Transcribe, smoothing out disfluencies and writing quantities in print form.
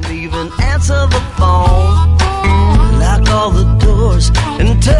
even answer the phone. Lock all the doors and turn